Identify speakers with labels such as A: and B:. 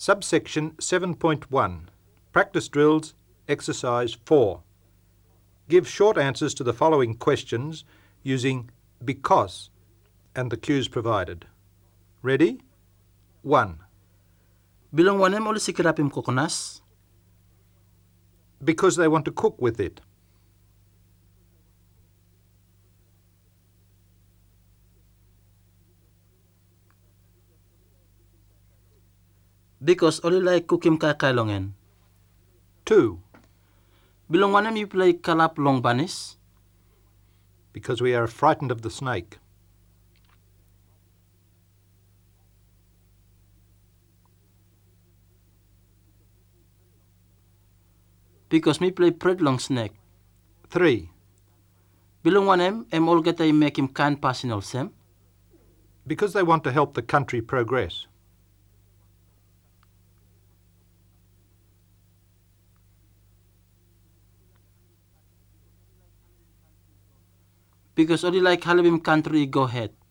A: Subsection 7.1. Practice drills, exercise 4. Give short answers to the following questions using because and the cues provided. Ready? 1.
B: Bilang wanem uli sikirapim kokonas?
A: Because they want to cook with it.
B: Because uli like kukim kakailongen.
A: 2.
B: Bilang wanem you play kalap long banis?
A: Because we are frightened of the snake.
B: Because me play pred long snake.
A: 3.
B: Bilang wanem em ol getay make him kan pasinol sem?
A: Because they want to help the country progress.
B: Because uli like halibim country go ahead.